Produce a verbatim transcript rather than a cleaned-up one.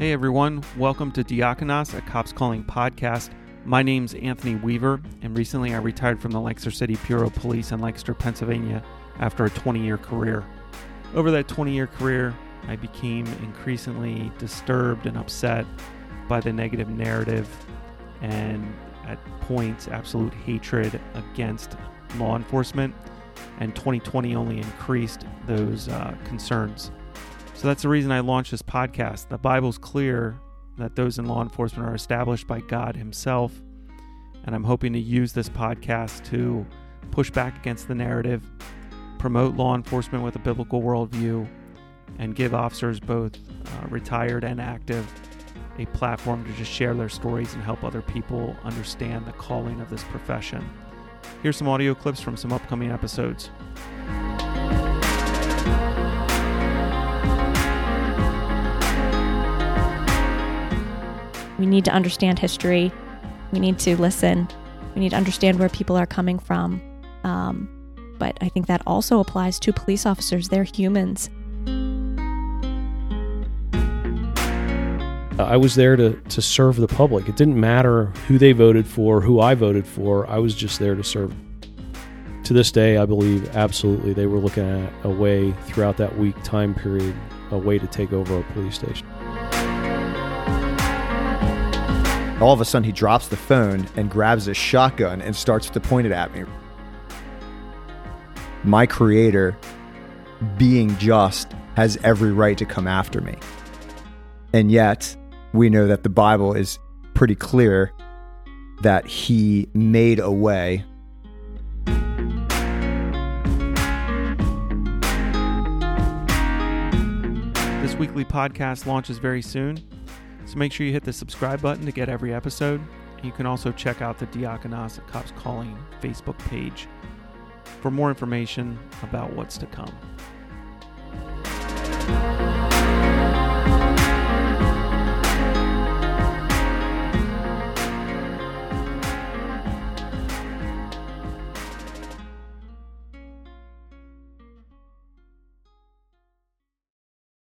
Hey everyone, welcome to Diakonos, a Cops Calling podcast. My name's Anthony Weaver, and recently I retired from the Lancaster City Bureau of Police in Lancaster, Pennsylvania, after a twenty-year career. Over that twenty-year career, I became increasingly disturbed and upset by the negative narrative and, at points, absolute hatred against law enforcement, and twenty twenty only increased those uh, concerns. So that's the reason I launched this podcast. The Bible's clear that those in law enforcement are established by God himself, and I'm hoping to use this podcast to push back against the narrative, promote law enforcement with a biblical worldview, and give officers, both uh, retired and active, a platform to just share their stories and help other people understand the calling of this profession. Here's some audio clips from some upcoming episodes. We need to understand history. We need to listen. We need to understand where people are coming from. Um, but I think that also applies to police officers. They're humans. I was there to, to serve the public. It didn't matter who they voted for, who I voted for. I was just there to serve. To this day, I believe absolutely they were looking at a way throughout that week time period, a way to take over a police station. All of a sudden, he drops the phone and grabs his shotgun and starts to point it at me. My Creator, being just, has every right to come after me. And yet, we know that the Bible is pretty clear that he made a way. This weekly podcast launches very soon, so make sure you hit the subscribe button to get every episode. You can also check out the Diakonos, a Cops Calling Facebook page for more information about what's to come.